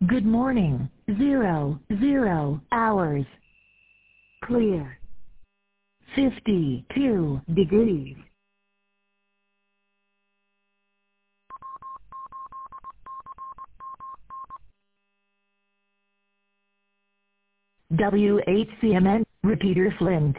Good morning. 00 hours. Clear. 52 degrees. WHCMN, Repeater Flint.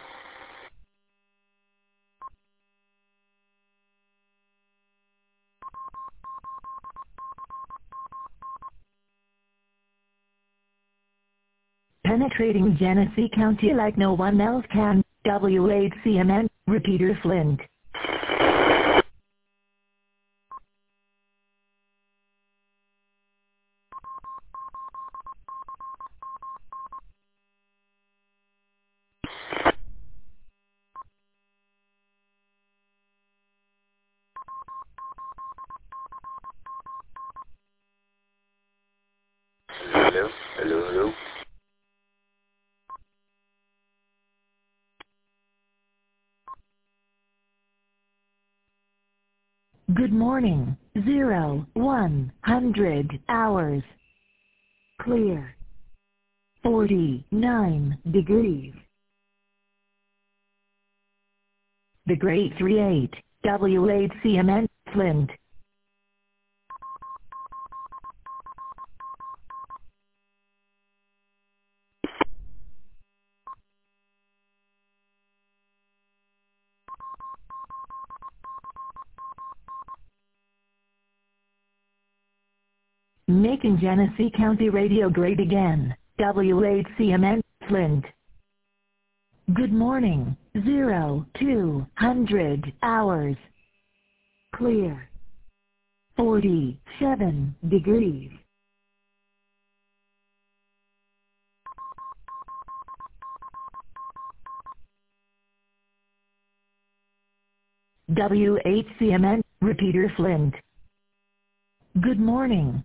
Penetrating Genesee County like no one else can. WHCMN, Repeater Flint. Hello, hello, hello. Good morning. 100 hours. Clear. 49 degrees. The Great 38, WHCMN, Flint. Making Genesee County radio great again. WHCMN, Flint. Good morning. 200 hours. Clear. 47 degrees. WHCMN, Repeater Flint. Good morning.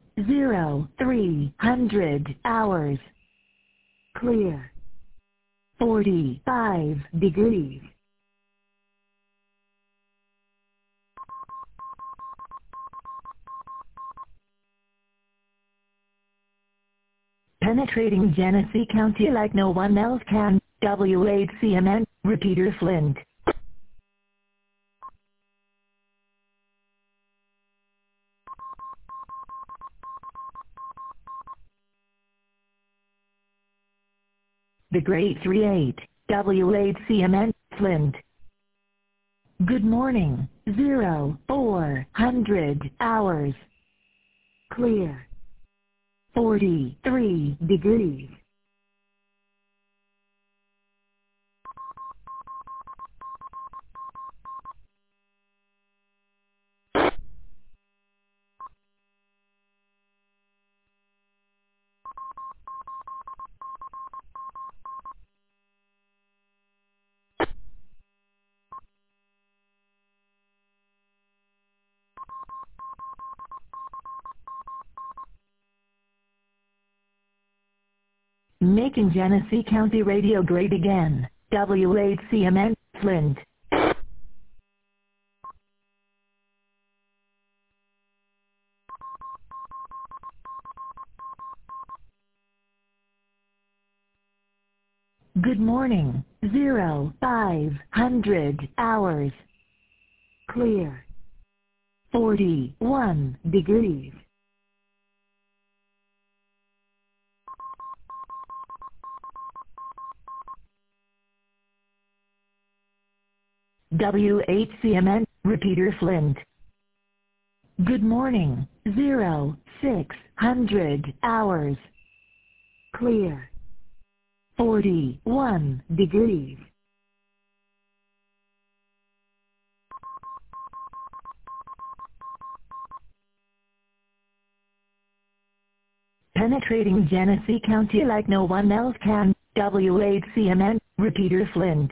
300 hours. Clear. 45 degrees. Penetrating Genesee County like no one else can. WHCMN, Repeater Flint. The Great 38, WHCMN, Flint. Good morning. 400 hours. Clear. 43 degrees. Making Genesee County radio great again. WHCMN, Flint. Good morning. 500 hours. Clear. 41 degrees. WHCMN, Repeater Flint. Good morning. 600 hours. Clear. 41 degrees. Penetrating Genesee County like no one else can. WHCMN, Repeater Flint.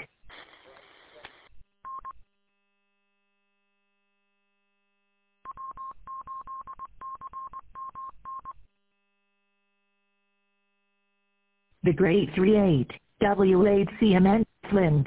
The Great 38, WHCMN, Flint.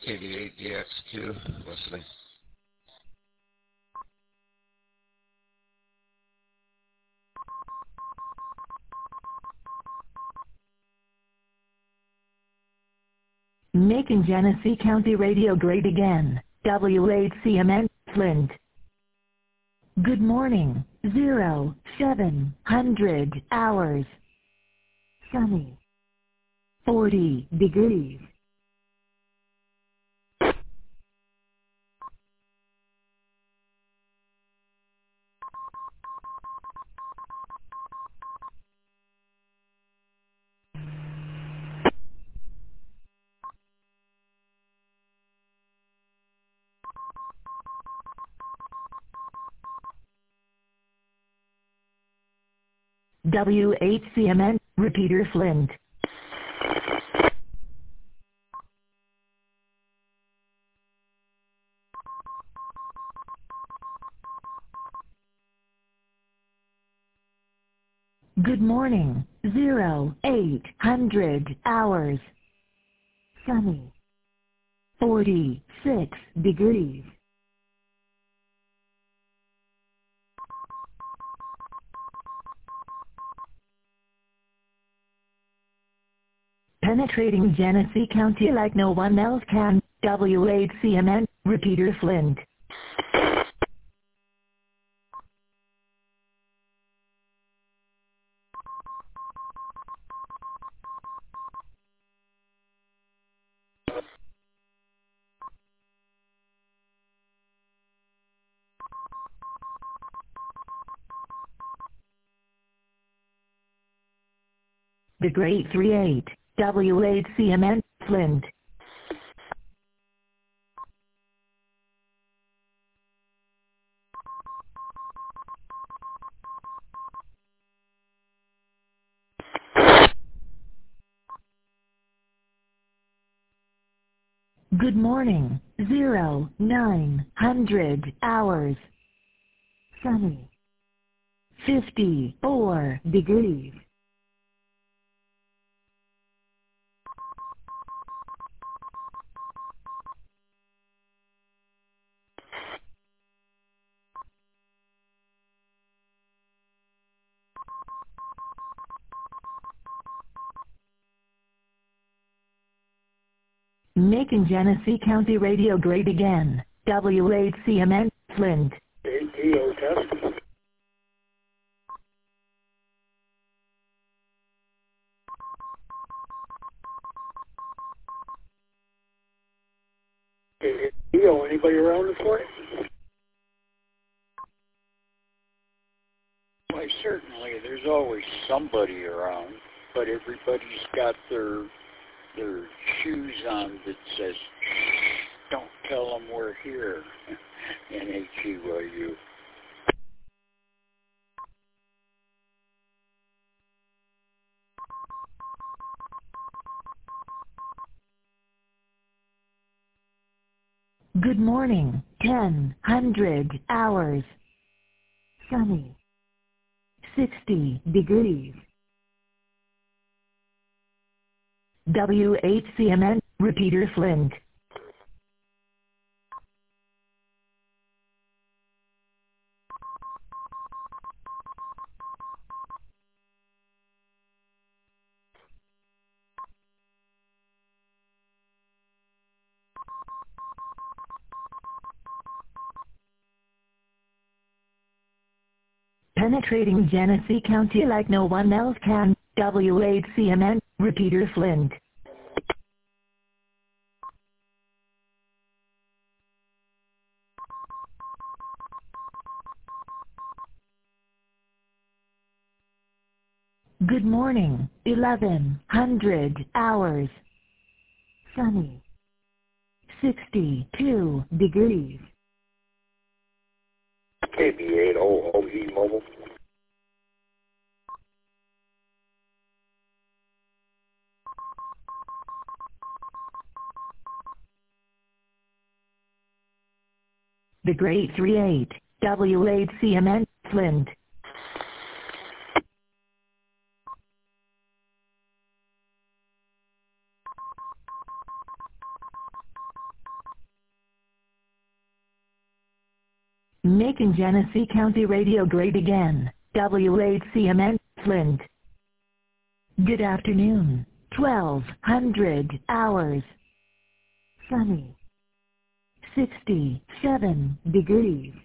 KB8DX2, listening. Making Genesee County radio great again. WHCMN, Flint. Good morning. 0700 hours. Sunny. 40 degrees. WHCMN, repeater Flint. Good morning. 0800 hours. Sunny. 46 degrees. Penetrating Genesee County like no one else can. WHCMN, repeater Flint. The Great 38, WHCMN, Flint. Good morning. 0900 hours. Sunny. 54 degrees. Making Genesee County radio great again. WHCMN, Flint. ATO test. ATO, anybody around this morning? Why, certainly, there's always somebody around, but everybody's got their shoes on that says, shh, don't tell them we're here. NHEYU. Good morning. 1000 hours. Sunny. 60 degrees. WHCMN, repeater Flint. Penetrating Genesee County like no one else can. WHCMN, repeater Flint. Good morning. 1100 hours. Sunny. 62 degrees. KB8OOE mobile. The Great 38, WHCMN, Flint. Making Genesee County radio great again. WHCMN, Flint. Good afternoon. 1200 hours. Sunny. 67 degrees.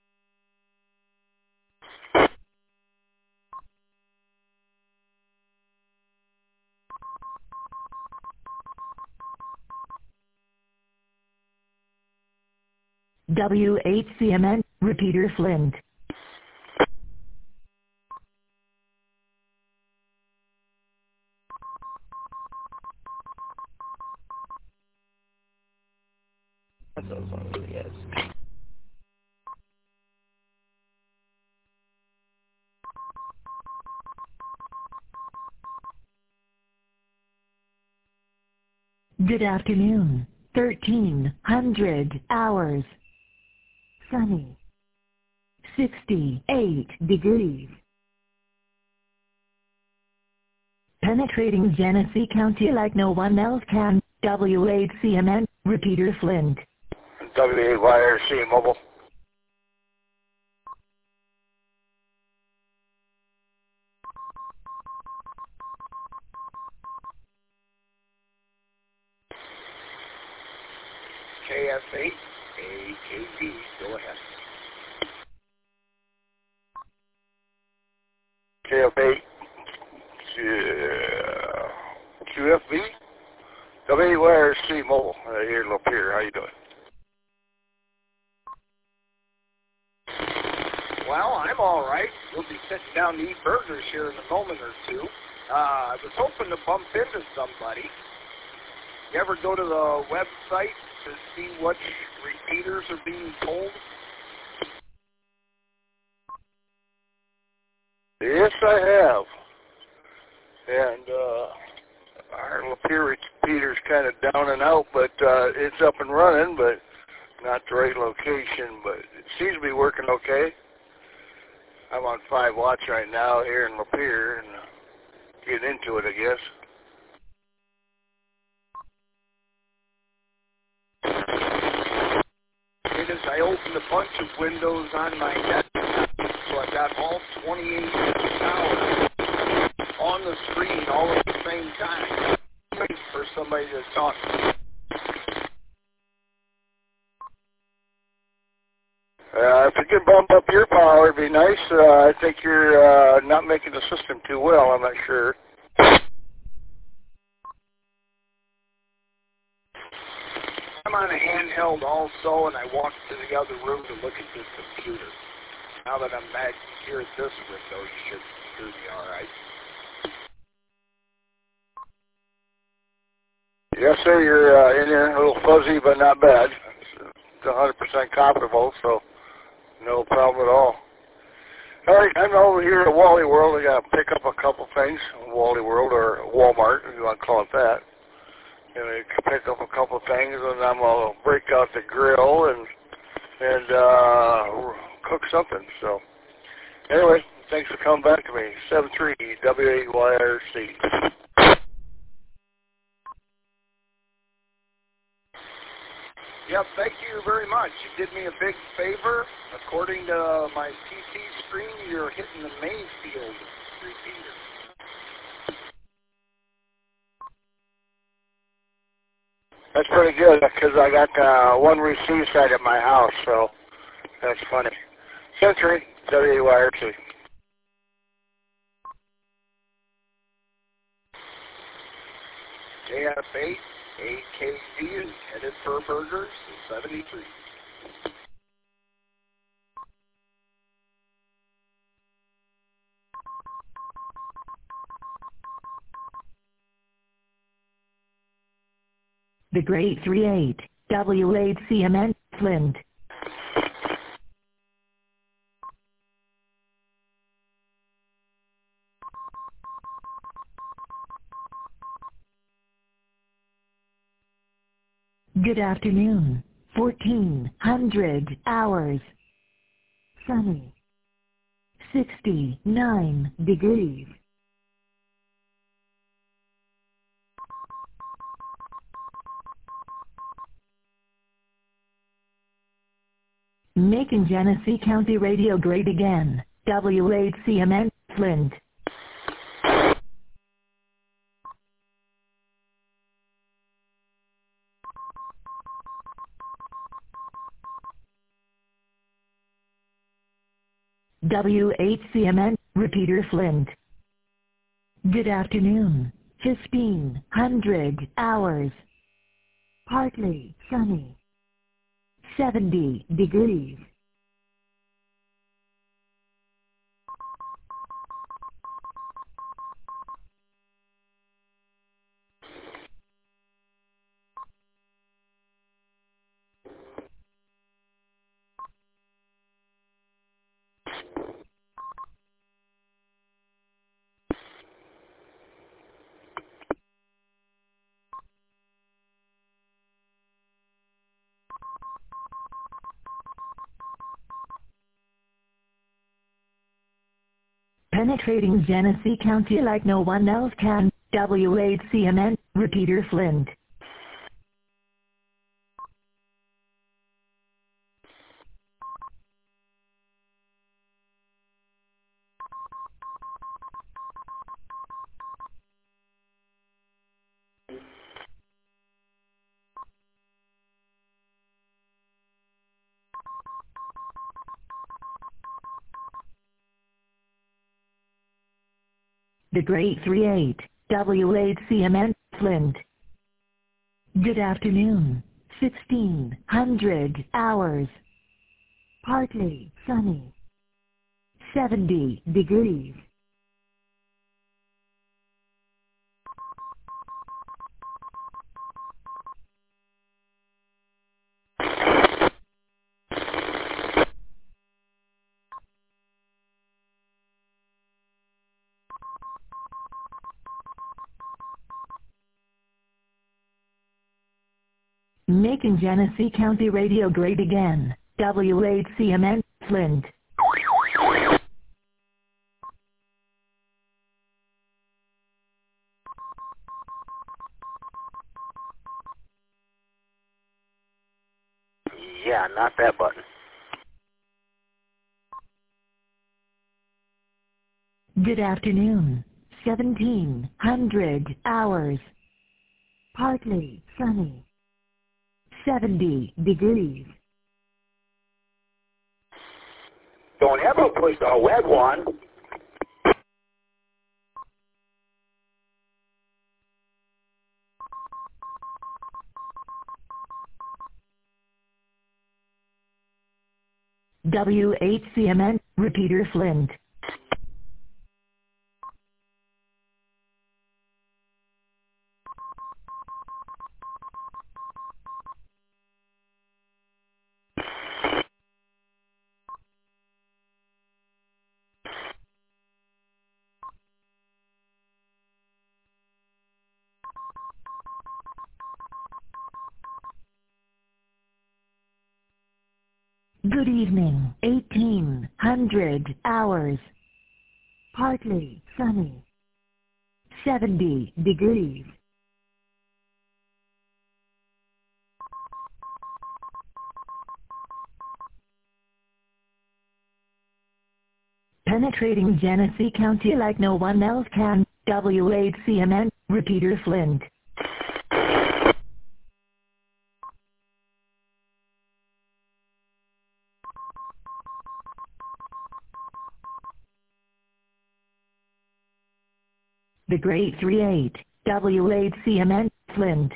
WHCMN, repeater Flint. Yes. Good afternoon. 1300 hours. Sunny. 68 degrees. Penetrating Genesee County like no one else can. WHCMN, repeater Flint. WYRC Mobile. KF8, AKD, go ahead. KF8, QFB, WYRC Mobile, here in Lapeer. How you doing? Well, I'm all right. We'll be sitting down to eat burgers here in a moment or two. I was hoping to bump into somebody. You ever go to the website to see what repeaters are being told? Yes, I have. And our Lapeer repeater's kind of down and out, but it's up and running, but not the right location. But it seems to be working okay. I'm on 5 watts right now here in Lapeer, and getting into it, I guess. I opened a bunch of windows on my desktop, so I got all 28 towers on the screen all at the same time. Wait for somebody to talk to me. If you could bump up your power, it'd be nice. I think you're not making the system too well. I'm not sure. I'm on a handheld also, and I walked to the other room to look at this computer. Now that I'm back here at this window, you should hear me all right. Yes, sir. You're in there, a little fuzzy, but not bad. It's 100% comfortable, so no problem at all. All right, I'm over here at Wally World. I got to pick up a couple things. Wally World or Walmart, if you want to call it that. And I pick up a couple things, and I'm gonna break out the grill and cook something. So anyway, thanks for coming back to me. 73 WAYRC. Yep, thank you very much. You did me a big favor. According to my PC screen, you're hitting the Mayfield repeater. That's pretty good because I got one receive site at my house, so that's funny. Century, WYRC. JF8, AKD is headed for burgers, 73. The Great 38, WHCMN, Flint. Good afternoon. 1400 hours. Sunny. 69 degrees. Making Genesee County Radio great again. WHCMN, Flint. WHCMN, Repeater Flint. Good afternoon. 1500 hours. Partly sunny. 70 degrees. Penetrating Genesee County like no one else can. WHCMN, Repeater Flint. The Great 38, WHCMN, Flint. Good afternoon. 1600 hours. Partly sunny. 70 degrees. Making Genesee County Radio great again. WHCMN, Flint. Yeah, not that button. Good afternoon. 1700 hours. Partly sunny. 70 degrees. Don't ever push the wet one. WHCMN, Repeater Flint. Good evening. 1800 hours. Partly sunny. 70 degrees. Penetrating Genesee County like no one else can. WHCMN, Repeater Flint. The Great 38, WHCMN, Flint.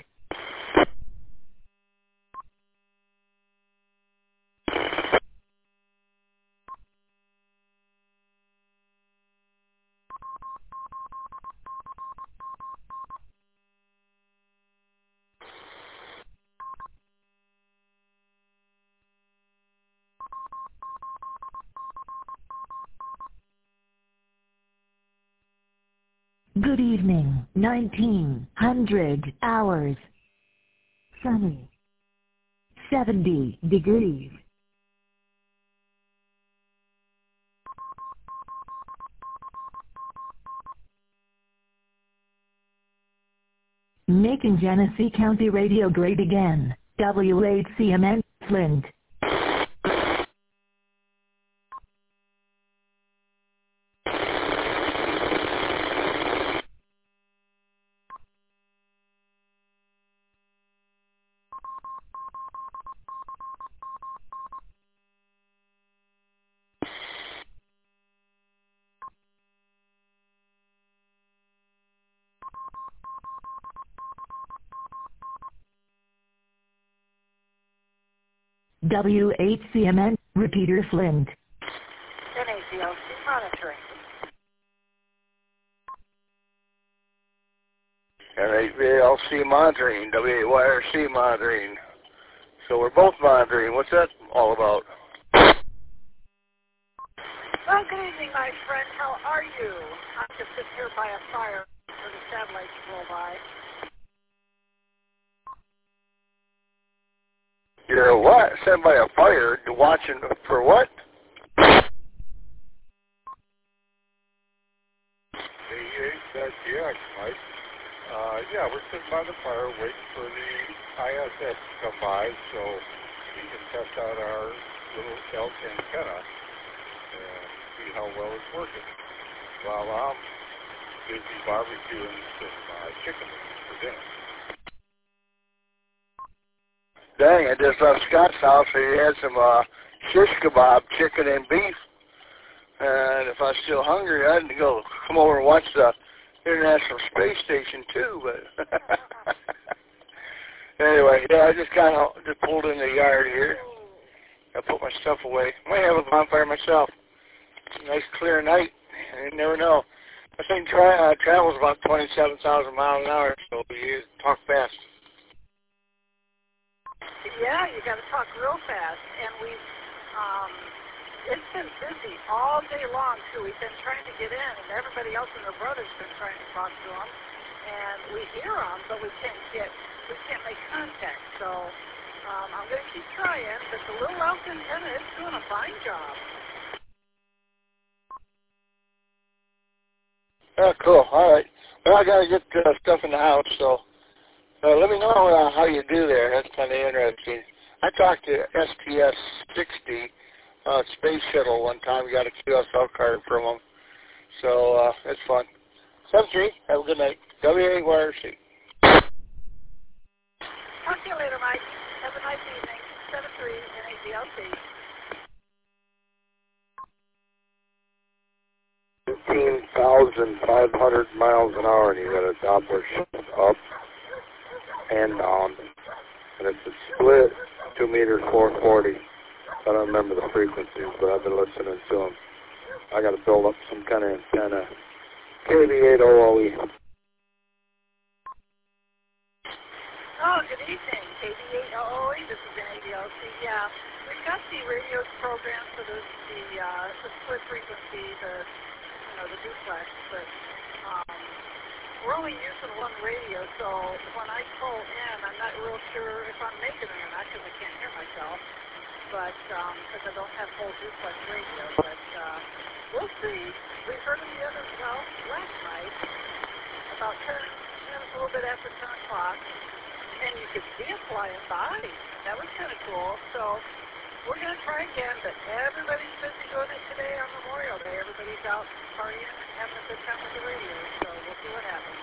Good evening. 1900 hours. Sunny. 70 degrees. Making Genesee County Radio great again. WHCMN, Flint. WHCMN, Repeater Flint. NACLC monitoring. NACLC monitoring, WYRC monitoring. So we're both monitoring. What's that all about? Well, good evening, my friend. How are you? I'm just sitting here by a fire for the satellites to roll by. You're what? Sent by a fire? Watching for what? AHX, Mike. Yeah, we're sitting by the fire waiting for the ISS to come by so we can test out our little elk antenna and see how well it's working. While I'm busy barbecuing some chicken for dinner. Dang, I just left Scott's house. He had some shish kebab, chicken and beef. And if I was still hungry, I had to go come over and watch the International Space Station too. But anyway, yeah, I just kind of just pulled in the yard here. I put my stuff away. I might have a bonfire myself. Nice clear night. You never know. I think travel's about 27,000 miles an hour, so you talk fast. Yeah, you got to talk real fast, and it's been busy all day long too. We've been trying to get in, and everybody else and their brothers been trying to talk to them, and we hear them, but we can't make contact. So I'm going to keep trying, but the little elk antenna is doing a fine job. Oh, cool. All right. Well, I got to get stuff in the house, so let me know how you do there. That's kind of interesting. I talked to STS-60 Space Shuttle one time. We got a QSL card from them. So it's fun. 7-3. Have a good night. WAYRC. Talk to you later, Mike. Have a nice evening. 7-3 NACLC. 15,500 miles an hour, and you got a Doppler shift up and down, and it's a split 2 meters 440. I don't remember the frequencies, but I've been listening to them. I got to build up some kind of antenna. KB8OOE. Oh, good evening, KB8OOE. This is NACLC. Yeah, we've got the radio program for the split frequency, the duplex, but we're only using one radio, so when I call in, I'm not real sure if I'm making it or not because I can't hear myself, but because I don't have full duplex radio, but we'll see. We heard of the other, last night, about 10 minutes, a little bit after 10 o'clock, and you could see it flying by. That was kind of cool, so we're going to try again, but everybody's busy doing it today on Memorial Day. Everybody's out partying and having a good time with the radio, so we'll see what happens.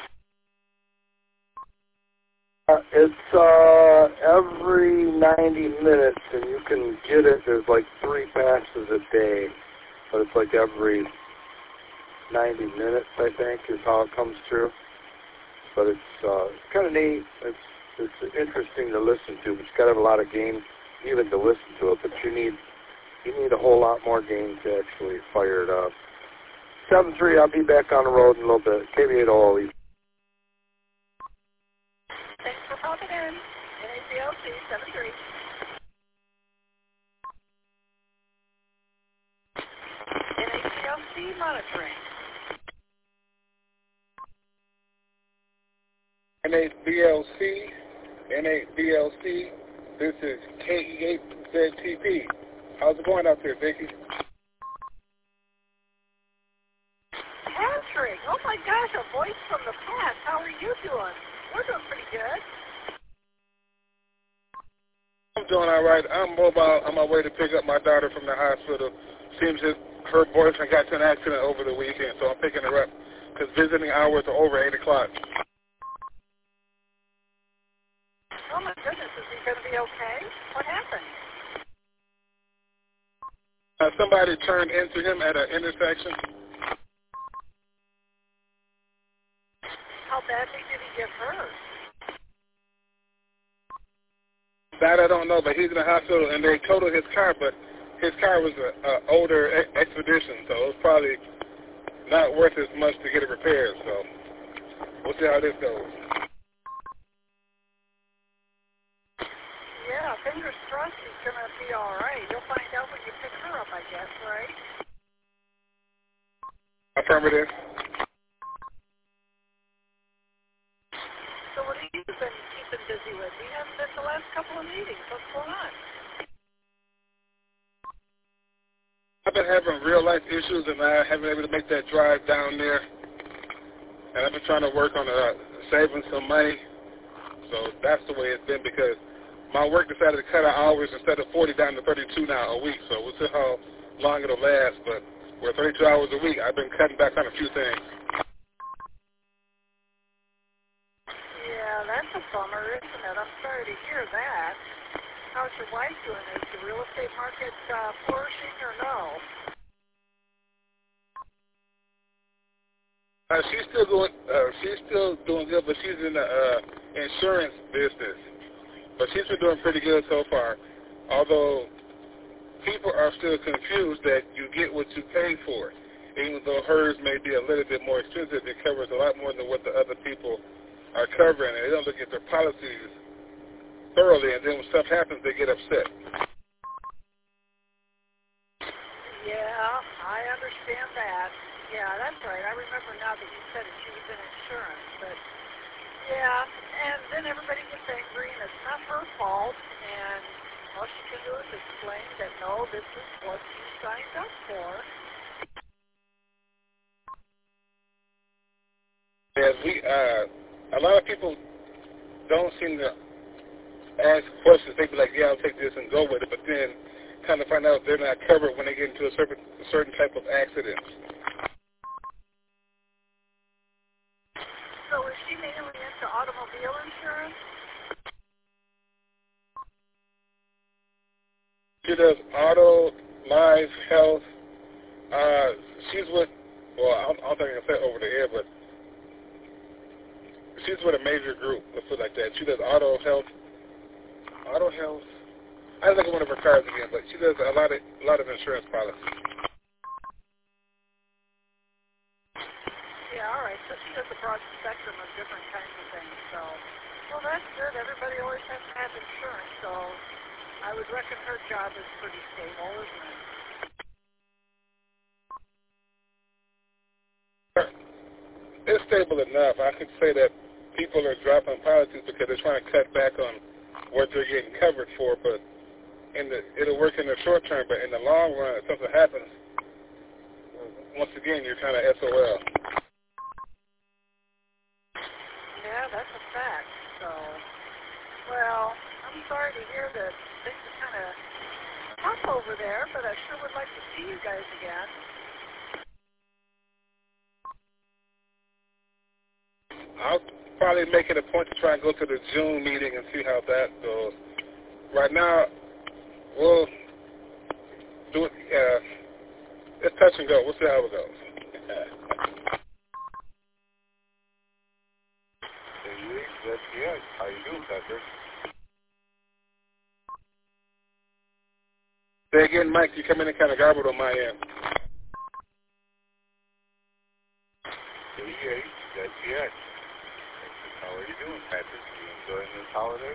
It's every 90 minutes, and you can get it. There's like 3 passes a day, but it's like every 90 minutes, I think, is how it comes through. But it's kind of neat. It's interesting to listen to, but it's got to have a lot of gain even to listen to it, but you need a whole lot more gain to actually fire it up. 7-3, I'll be back on the road in a little bit. KB8OOE. Thanks for popping in. NACLC 7-3. NACLC monitoring. NABLC. This is KE8ZTP. How's it going out there, Vicki? Patrick, oh my gosh, a voice from the past. How are you doing? We're doing pretty good. I'm doing all right. I'm mobile on my way to pick up my daughter from the hospital. Seems that her boyfriend got into an accident over the weekend, so I'm picking her up because visiting hours are over 8 o'clock. Oh my goodness, is he going to be okay? What happened? Somebody turned into him at an intersection. How badly did he get hurt? That I don't know, but he's in the hospital, and they totaled his car, but his car was an older Expedition, so it was probably not worth as much to get it repaired, so we'll see how this goes. Yeah, fingers crossed he's going to be all right. You'll find out when you pick her up, I guess, right? Affirmative. So what have you been keeping busy with? You haven't been to the last couple of meetings. What's going on? I've been having real-life issues, and I haven't been able to make that drive down there. And I've been trying to work on saving some money. So that's the way it's been, because my work decided to cut our hours instead of 40 down to 32 now a week. So we'll see how long it'll last. But with 32 hours a week, I've been cutting back on a few things. Yeah, that's a bummer, isn't it? I'm sorry to hear that. How's your wife doing? Is the real estate market flourishing or no? She's still doing good, but she's in the insurance business. But she's been doing pretty good so far. Although people are still confused that you get what you pay for. Even though hers may be a little bit more expensive, it covers a lot more than what the other people are covering. And they don't look at their policies thoroughly, and then when stuff happens, they get upset. Yeah, I understand that. Yeah, that's right. I remember now that you said that she was in insurance, but yeah, and then everybody gets angry, and it's not her fault, and all she can do is explain that, no, this is what you signed up for. Yeah, a lot of people don't seem to ask questions. They be like, yeah, I'll take this and go with it, but then kind of find out they're not covered when they get into a certain type of accident. So is she mainly into automobile insurance? She does auto, life, health. She's with, well, I don't think I can say it over the air, but she's with a major group, let's put it like that. She does auto, health. I look at one of her cards again, but she does a lot of insurance policies. Yeah, all right. So she does a broad spectrum of different kinds of things. So, well, that's good. Everybody always has to have insurance. So I would reckon her job is pretty stable, isn't it? It's stable enough. I could say that people are dropping policies because they're trying to cut back on what they're getting covered for, but it'll work in the short term, but in the long run, if something happens, once again, you're kind of SOL. Yeah, that's a fact. So, well, I'm sorry to hear that things are kind of tough over there, but I sure would like to see you guys again. I'll probably make it a point to try and go to the June meeting and see how that goes. Right now, we'll do it. It's touch and go. We'll see how it goes. Yes. How you doing, Patrick? Say again, Mike. You come in and kind of garbled on my end. Yes. How are you doing, Patrick? You enjoying this holiday?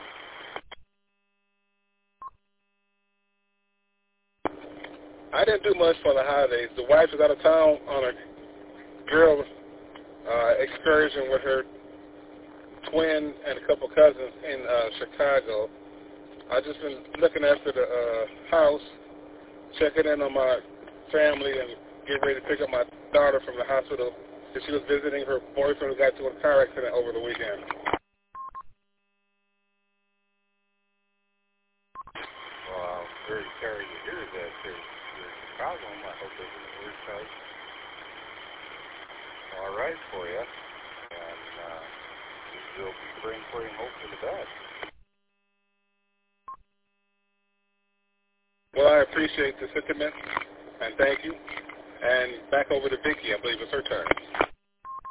I didn't do much for the holidays. The wife was out of town on a girl excursion with her twin and a couple cousins in Chicago. I just been looking after the house, checking in on my family, and getting ready to pick up my daughter from the hospital. She was visiting her boyfriend who got into a car accident over the weekend. Well, I'm very sorry to hear that you're in Chicago. I hope everything works out all right for you. And you'll be praying for you and hope for the best. Well, I appreciate the sentiment, and thank you. And back over to Vicki. I believe it's her turn.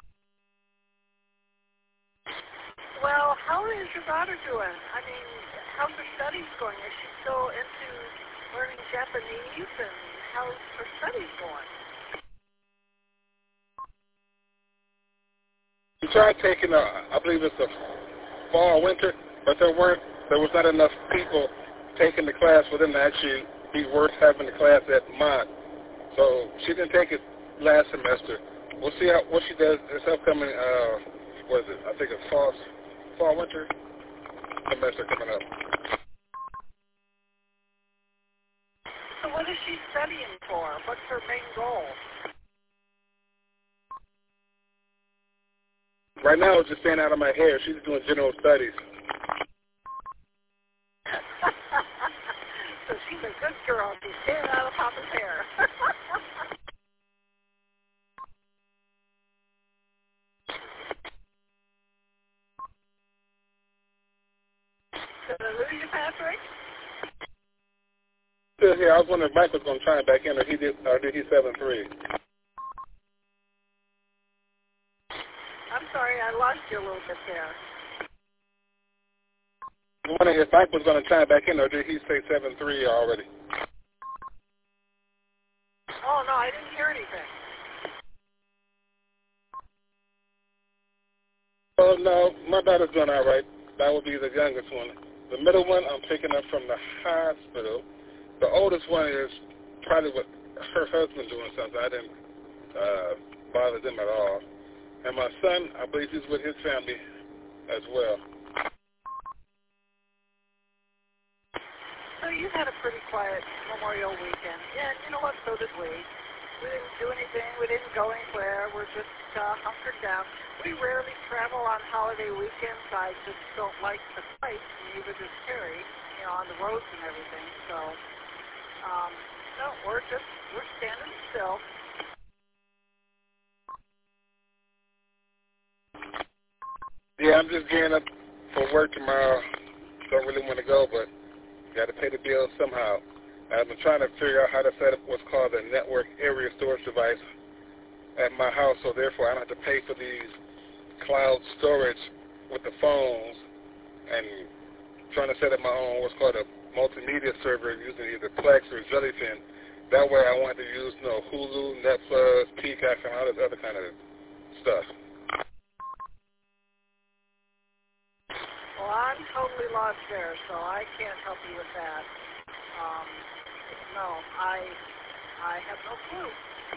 Well, how is your daughter doing? I mean, how's her studies going? Is she still into learning Japanese, and how's her studies going? We tried taking I believe it's a fall, winter, but there was not enough people taking the class for them to actually be worth having the class at Mott. So she didn't take it last semester. We'll see what she does this upcoming, what is it? I think it's fall, winter semester coming up. So what is she studying for? What's her main goal? Right now, it's just staying out of my hair. She's doing general studies. So she's a good girl. She's staying out of Papa's hair. Did I lose you, Patrick? Still here. I was wondering if Mike was going to chime back in, or did he 7-3? I'm sorry, I lost you a little bit there. I was wondering if Mike was going to chime back in, or did he say 7-3 already? Oh, no, I didn't hear anything. Oh, no, my daughter's doing all right. That would be the youngest one. The middle one I'm picking up from the hospital. The oldest one is probably with her husband doing something. I didn't bother them at all. And my son, I believe he's with his family as well. So you had a pretty quiet Memorial weekend. Yeah, you know what? So did we. We didn't do anything. We didn't go anywhere. We're just hunkered down. We rarely travel on holiday weekends. I just don't like the fights, neither does Terry, on the roads and everything. So, no, we're standing still. Yeah, I'm just gearing up for work tomorrow. Don't really want to go, but got to pay the bills somehow. I've been trying to figure out how to set up what's called a network area storage device at my house, so therefore I don't have to pay for these cloud storage with the phones, and trying to set up my own what's called a multimedia server using either Plex or Jellyfin. That way I want to use Hulu, Netflix, Peacock, and all this other kind of stuff. Well, I'm totally lost there, so I can't help you with that. No, I have no clue.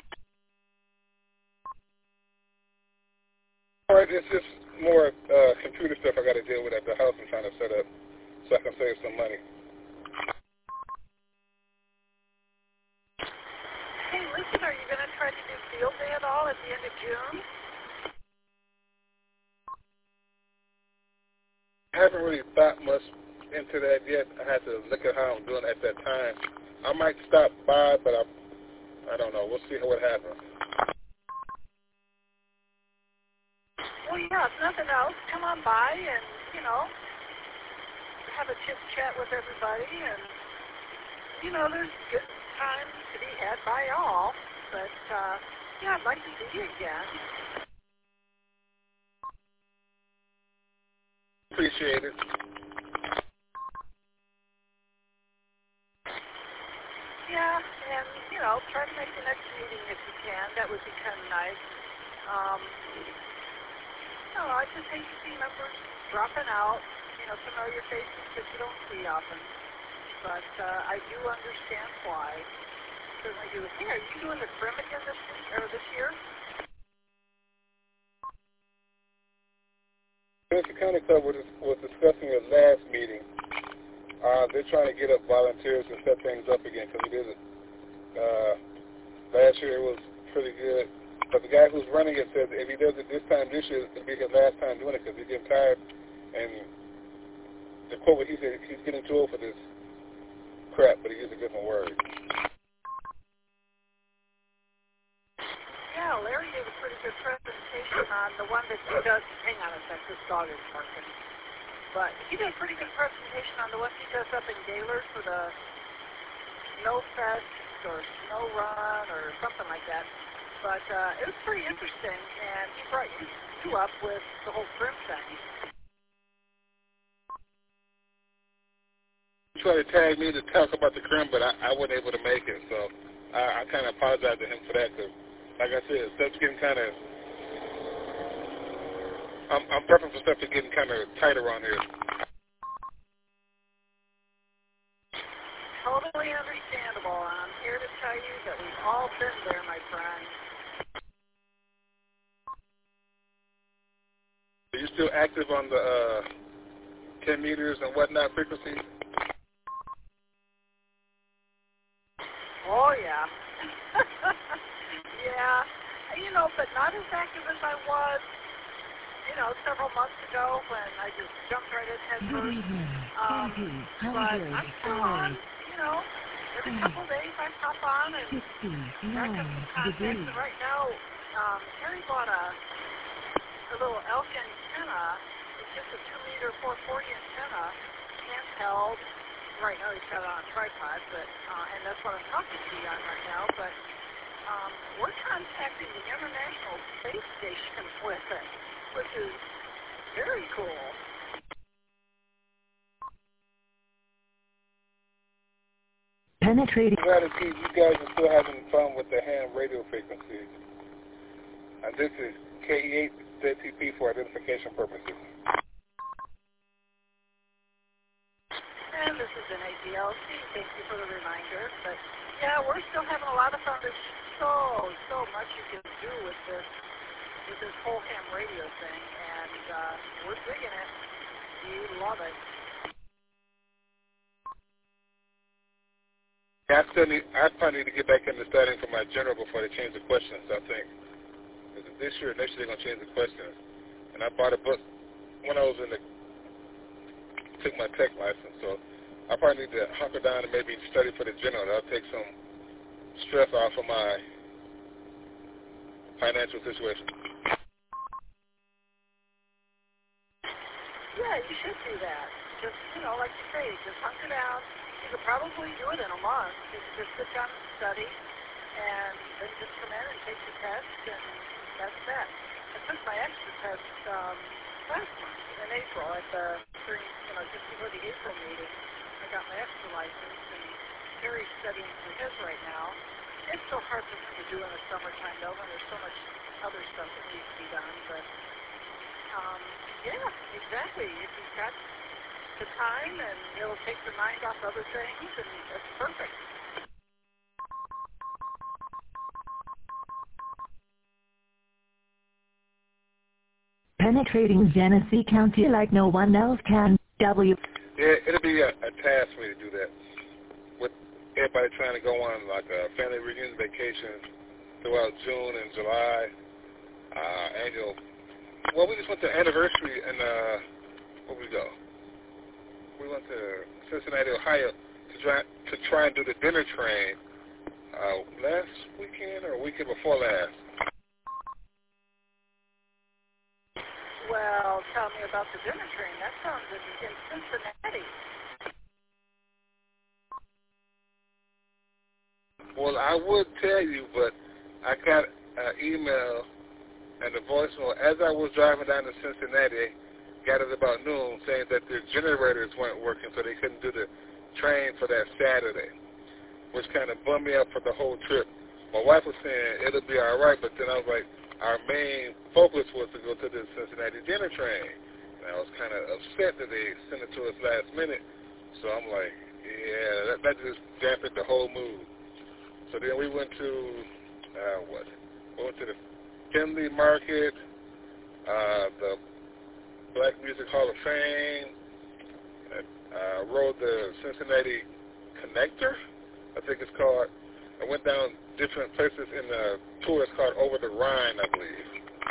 All right, it's just more computer stuff I got to deal with at the house I'm trying to set up so I can save some money. Hey, listen, are you going to try to do field day at all at the end of June? I haven't really thought much into that yet. I had to look at how I'm doing at that time. I might stop by, but I don't know. We'll see what happens. Well, yeah, if nothing else, come on by and, have a chit-chat with everybody. And, there's good times to be had by all. But, yeah, I'd like to see you again. Appreciate it. Yeah, and, try to make the next meeting if you can. That would be kind of nice. I just hate to see members dropping out, familiar faces that you don't see often. But I do understand why. Certainly do. Hey, are you doing the Crim again this year? Spencer County Club was discussing it last meeting. They're trying to get up volunteers and set things up again because we did it. Last year it was pretty good. But the guy who's running it says if he does it this time this year, it'll be his last time doing it because he's getting tired. And the quote, he said he's getting too old for this crap, but he used a different word. Yeah, Larry gave a pretty good presentation on the one that he does. Hang on a sec, this dog is barking. But he did a pretty good presentation on the one he does up in Gaylord for the Snow Fest or Snow Run or something like that. But it was pretty interesting, and he brought you up with the whole Crim thing. tried to tag me to talk about the crime, but I wasn't able to make it. So I kind of apologize to him for that. Cause, like I said, stuff's getting kind of. I'm prepping for stuff to getting kind of tight around here. Totally understandable. I'm here to tell you that we've all been there, my friend. Are you still active on the 10 meters and whatnot frequency? Oh, yeah. Yeah. You know, but not as active as I was, you know, several months ago when I just jumped right in head first. But I'm still on, you know, every couple of days I pop on and rack up some contacts. And right now, Terry bought a little elk antenna. It's just a 2-meter 440 antenna, handheld. Right now he's got it on a tripod, but and that's what I'm talking to you on right now. But we're contacting the International Space Station with it, which is very cool. Penetrating. I'm glad to see you guys are still having fun with the ham radio frequencies. And this is KE8 ZTP for identification purposes. And this is an ADLC. Thank you for the reminder. But yeah, we're still having a lot of fun. There's so much you can do with this whole ham radio thing, and we're digging it. We love it. I probably need to get back into studying for my general before they change the questions, I think. This year, next year, they're going to change the questions. And I bought a book when I was took my tech license, so I probably need to hunker down and maybe study for the general. That'll take some stress off of my financial situation. Yeah, you should do that. Just, you know, like you say, just hunker down. You could probably do it in a month. You could just sit down and study, and then just come in and take the test, and that's that. I took my extra test last month in April during, you know, just before the April meeting. I got my extra license, and Terry's studying for his right now. It's so hard for him to do in the summertime, though, when there's so much other stuff that needs to be done. But yeah, exactly. If you've got the time, and it'll take your mind off other things, and that's perfect. Penetrating Genesee County like no one else can. W. Yeah, it'll be a task for me to do that. With everybody trying to go on like a family reunion vacation throughout June and July, annual. Well, we just went to anniversary and where we go? We went to Cincinnati, Ohio to try and do the dinner train last weekend or weekend before last. Well, tell me about the dinner train. That sounds in Cincinnati. Well, I would tell you, but I got an email and a voicemail as I was driving down to Cincinnati. Got it about noon, saying that their generators weren't working, so they couldn't do the train for that Saturday, which kind of bummed me up for the whole trip. My wife was saying it'll be all right, but then I was like, our main focus was to go to the Cincinnati dinner train. And I was kind of upset that they sent it to us last minute. So I'm like, yeah, that just dampened the whole mood. So then we went to, We went to the Finley Market, the Black Music Hall of Fame, rode the Cincinnati Connector, I think it's called. I went down different places in the tour. It's called Over the Rhine, I believe.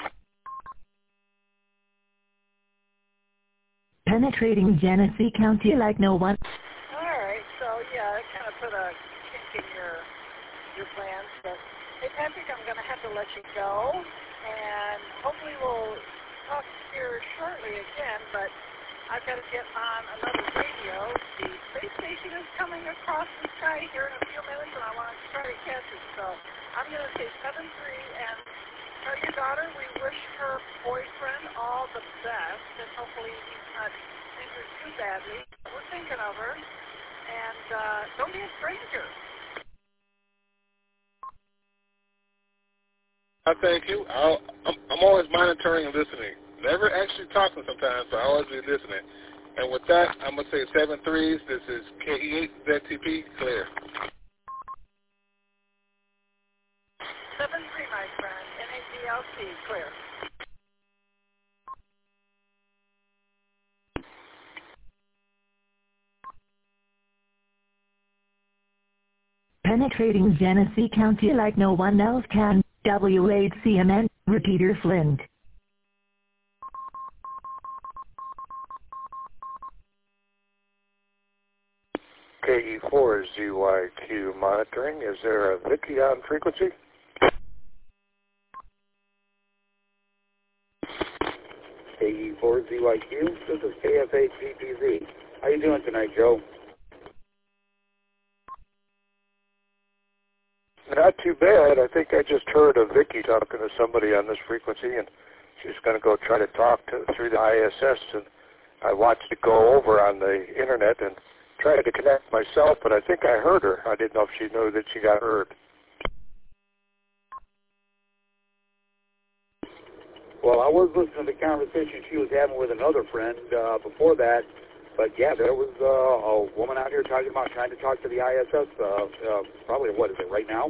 Penetrating Genesee County like no one. All right, so yeah, it kind of put a kink in your plans. But hey, Patrick, I'm going to have to let you go, and hopefully we'll talk here shortly again. But I've got to get on another radio. The space station is coming across the sky here in a few minutes, and I want to try to catch it. So I'm going to say 7-3 and tell your daughter we wish her boyfriend all the best, and hopefully he's not injured too badly. We're thinking of her. and don't be a stranger. I thank you. I'm always monitoring and listening. Never actually talking sometimes, but I always be listening. And with that, I'm going to say 7 3s. This is KE8ZTP, clear. 7-3, my friend. NADLC, clear. Penetrating Genesee County like no one else can. W8CMN, Repeater Flint. KE4ZYQ monitoring. Is there a Vicky on frequency? KE4ZYQ, this is KFH-CPZ. How you doing tonight, Joe? Not too bad. I think I just heard a Vicky talking to somebody on this frequency, and she's going to go try to talk through the ISS, and I watched it go over on the internet and tried to connect myself, but I think I heard her. I didn't know if she knew that she got heard. Well, I was listening to the conversation she was having with another friend before that, but yeah, there was a woman out here talking about trying to talk to the ISS, probably, what is it, right now?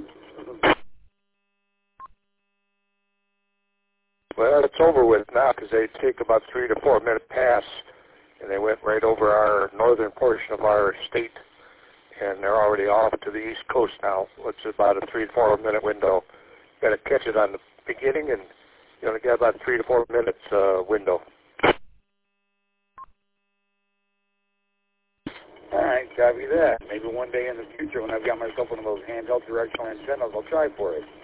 Well, it's over with now because they take about 3 to 4 minute pass, and they went right over our northern portion of our state, and they're already off to the east coast now. It's about a 3 to 4 minute window. Got to catch it on the beginning, and you only got about 3 to 4 minutes window. All right, copy that. Maybe one day in the future when I've got myself one of those handheld directional antennas, I'll try for it.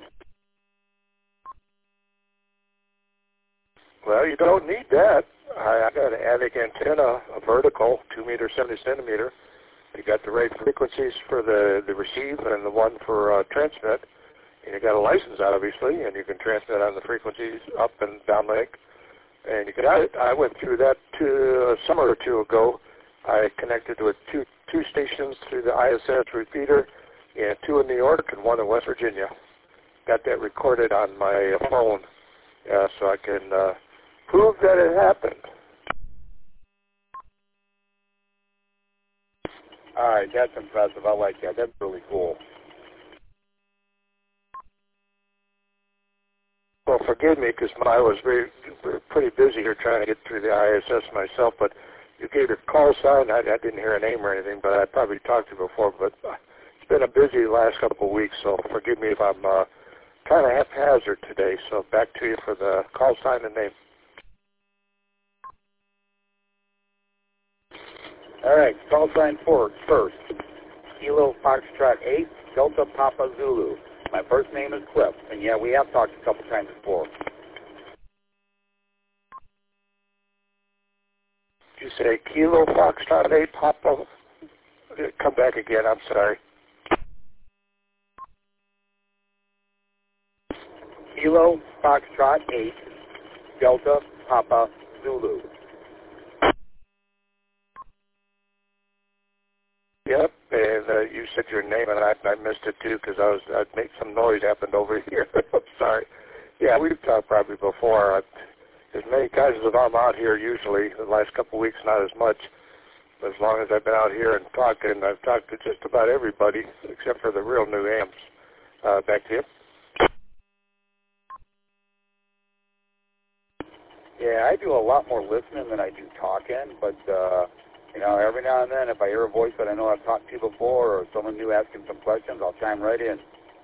Well, you don't need that. I got an attic antenna, a vertical, 2 meter, 70 centimeter. You got the right frequencies for the receive and the one for transmit. And you got a license, obviously, and you can transmit on the frequencies up and down link. And you got it. I went through that a summer or two ago. I connected with two stations through the ISS repeater, and 2 in New York and 1 in West Virginia. Got that recorded on my phone, so I can prove that it happened. All right, that's impressive. I like that. That's really cool. Well, forgive me because I was pretty busy here trying to get through the ISS myself, but you gave your call sign. I didn't hear a name or anything, but I probably talked to you before. But it's been a busy last couple of weeks, so forgive me if I'm kind of haphazard today. So back to you for the call sign and name. All right, call sign first. Kilo Foxtrot 8, Delta Papa Zulu. My first name is Cliff, and yeah, we have talked a couple times before. You say Kilo Foxtrot 8, Papa. Come back again, I'm sorry. Kilo Foxtrot 8, Delta Papa Zulu. Yep, and you said your name, and I missed it too because I'd made some noise happened over here. I'm sorry. Yeah, we've talked probably before. As many times as I'm out here usually, the last couple of weeks not as much. But as long as I've been out here and talking, I've talked to just about everybody except for the real new amps. Back to you. Yeah, I do a lot more listening than I do talking, but you know, every now and then, if I hear a voice that I know I've talked to before, or someone new asking some questions, I'll chime right in.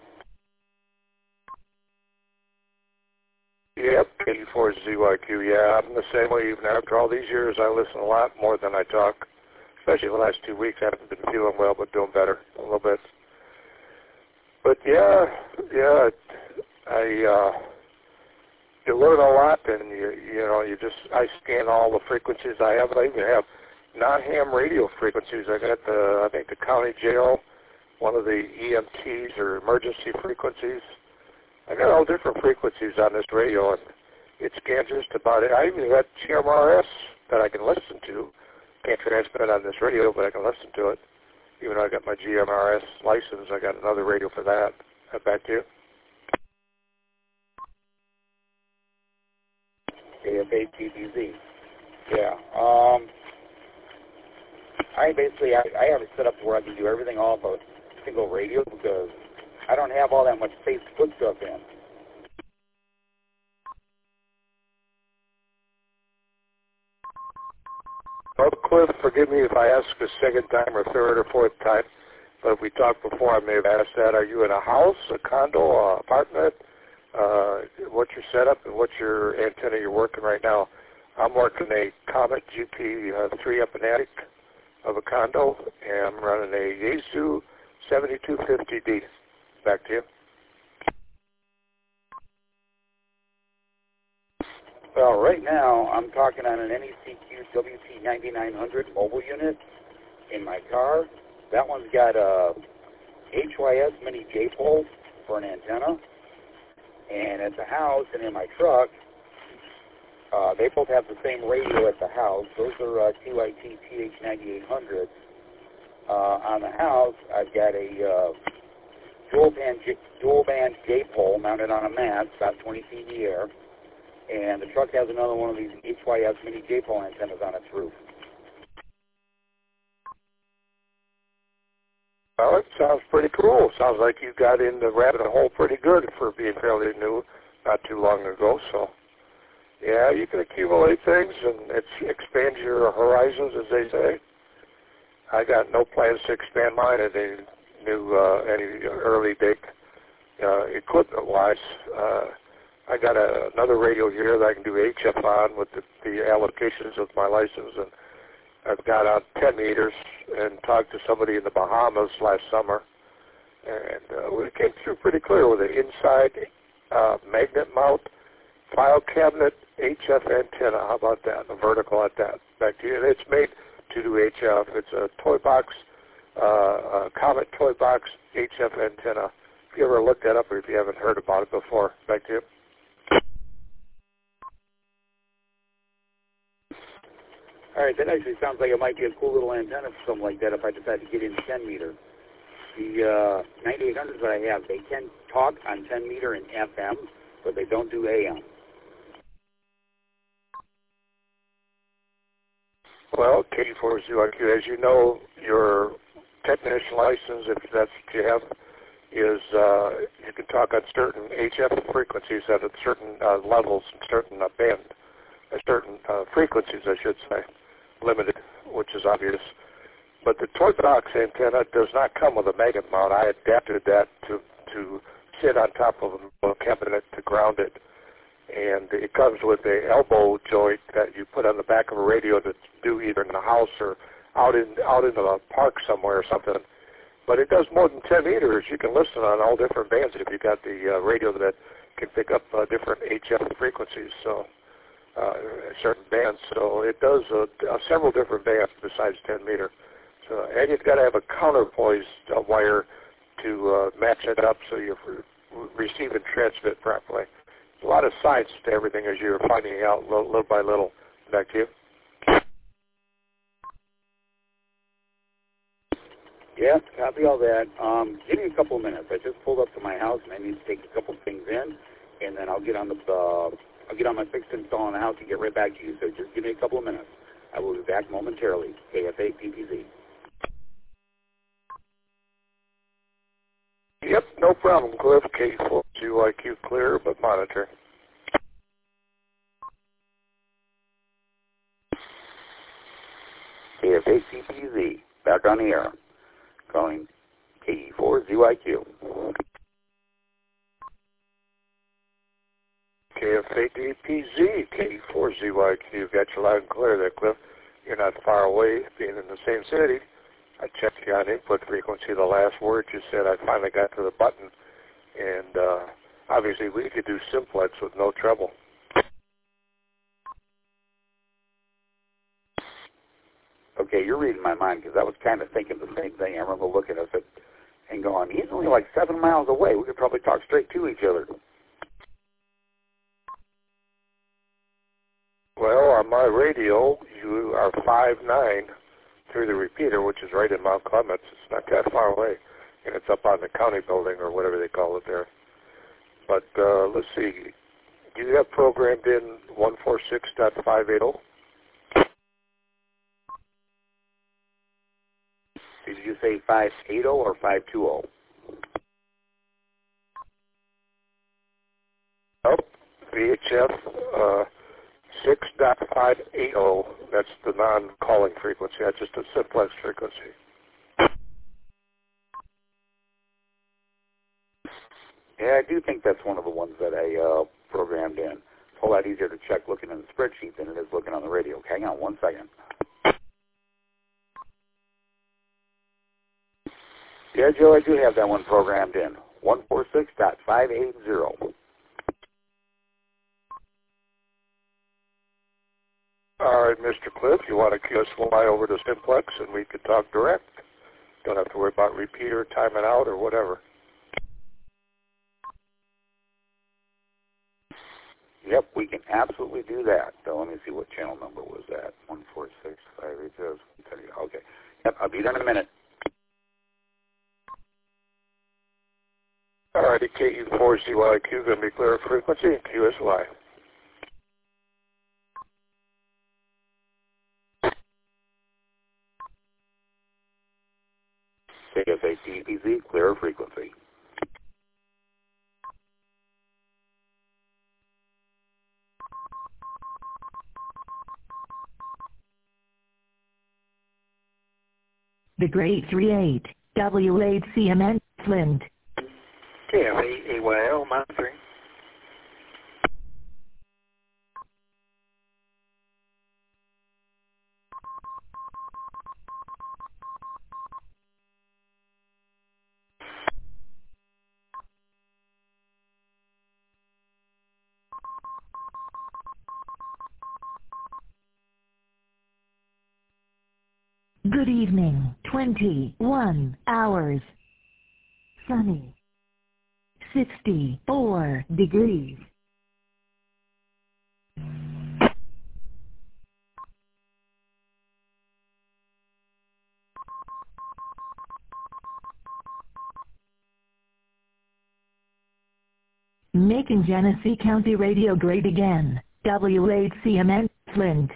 Yep, 84ZYQ. Yeah, I'm the same way. Even after all these years, I listen a lot more than I talk. Especially the last 2 weeks, I haven't been feeling well, but doing better a little bit. But yeah, you learn a lot, and I scan all the frequencies I have. I even have non-ham radio frequencies. I got I think the county jail, one of the EMTs or emergency frequencies. I got all different frequencies on this radio, and it scans just about it. I even got GMRS that I can listen to. Can't transmit on this radio, but I can listen to it. Even though I got my GMRS license, I got another radio for that. Back to you. KFA TPZ. Yeah. I have it set up to where I can do everything off a single radio because I don't have all that much space to put stuff in. Well, Cliff, forgive me if I ask a second time or third or fourth time, but if we talked before, I may have asked that. Are you in a house, a condo, an apartment? What's your setup and what's your antenna you're working right now? I'm working a Comet GP 3 up an attic of a condo, and I'm running a Yaesu 7250D. Back to you. Well, right now I'm talking on an NECQ WT9900 mobile unit in my car. That one's got a HYS mini J-pole for an antenna. And at the house and in my truck, they both have the same radio at the house. Those are TYT TH9800s. On the house, I've got a dual band J-pole mounted on a mast, about 20 feet in the air. And the truck has another one of these HYS mini J-pole antennas on its roof. Well, it sounds pretty cool. Sounds like you got in the rabbit hole pretty good for being fairly new, not too long ago. So, yeah, you can accumulate things and expand your horizons, as they say. I got no plans to expand mine at any early date equipment-wise. I got another radio here that I can do HF on with the allocations of my license, and I've got out 10 meters and talked to somebody in the Bahamas last summer, and we came through pretty clear with an inside magnet mount file cabinet HF antenna. How about that? A vertical at that. Back to you. And it's made to do HF. It's a toy box, a Comet toy box HF antenna. If you ever looked that up or if you haven't heard about it before, back to you. All right, that actually sounds like it might be a cool little antenna for something like that if I decide to get into 10 meter. The 9800s that I have, they can talk on 10 meter and FM, but they don't do AM. Well, K4ZYQ, as you know, your technician license, if that's what you have, is you can talk on certain HF frequencies at certain levels, certain certain frequencies, I should say. Limited, which is obvious. But the toy box antenna does not come with a magnet mount. I adapted that to sit on top of a cabinet to ground it. And it comes with a elbow joint that you put on the back of a radio to do either in the house or out in the park somewhere or something. But it does more than 10 meters. You can listen on all different bands if you've got the radio that can pick up different HF frequencies. So. Certain bands, so it does several different bands besides 10 meter. So, and you've got to have a counterpoised wire to match it up so you receive and transmit properly. A lot of science to everything as you're finding out little by little. Back to you. Yeah, copy all that. Give me a couple of minutes. I just pulled up to my house and I need to take a couple of things in, and then I'll get on my fixed install in the house and get right back to you. So just give me a couple of minutes. I will be back momentarily. KFA PPZ. Yep, no problem, Cliff. K4ZYQ clear, but monitor. KFA PPZ. Back on the air. Calling K4ZYQ. KFA-DPZ, K4ZYQ. Got you loud and clear there, Cliff. You're not far away, being in the same city. I checked you on input frequency. The last word you said, I finally got to the button. And obviously we could do simplex with no trouble. Okay, you're reading my mind because I was kind of thinking the same thing. I remember looking at it and going, he's only like 7 miles away. We could probably talk straight to each other. Well, on my radio, you are 5'9", through the repeater, which is right in Mount Clements. It's not that far away, and it's up on the county building or whatever they call it there. But let's see. Do you have programmed in 146.580? Did you say 580 or 520? Oh, VHF 6.580. That's the non-calling frequency. That's just a simplex frequency. Yeah, I do think that's one of the ones that I programmed in. It's a whole lot easier to check looking in the spreadsheet than it is looking on the radio. Hang on one second. Yeah, Joe, I do have that one programmed in. 146.580. All right, Mr. Cliff, you want to QSY over to simplex and we can talk direct? Don't have to worry about repeater timing out or whatever. Yep, we can absolutely do that. So let me see what channel number was that. 146.580. Okay. Yep, I'll be there in a minute. All righty, KU4CYQ going to be clear frequency and QSY. KSA TPZ, clear frequency. The Great 38, W8CMN, Flint. KFA-AYL, monitoring. Good evening, 21 hours. Sunny. 64 degrees. Making Genesee County radio great again. W8CMN, Flint.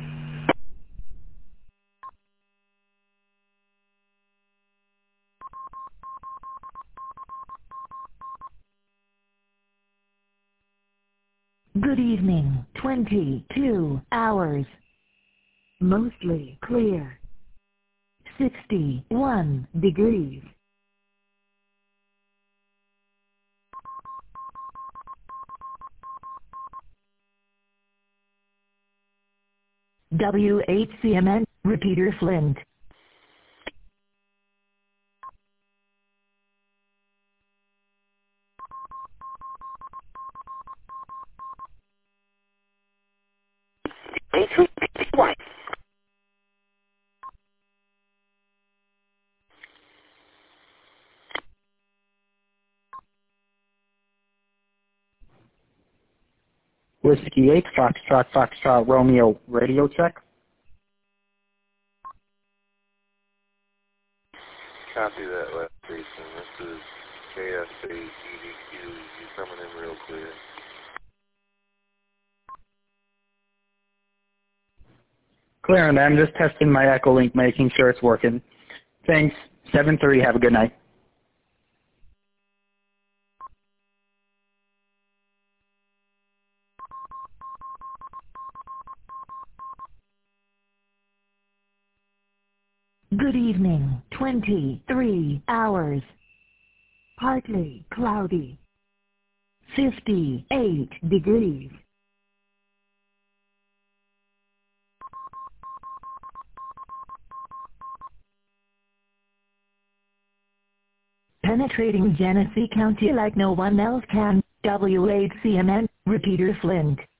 Good evening, 22 hours. Mostly clear. 61 degrees. W8CMN, repeater Flint. Whiskey 8, Foxtrot, Romeo, radio check. Copy that, last station. This is KSA EDQ. You coming in real clear. Clear, and I'm just testing my Echolink, making sure it's working. Thanks. 7-3, have a good night. Good evening, 23 hours. Partly cloudy. 58 degrees. Penetrating Genesee County like no one else can. W8CMN, repeater Flint.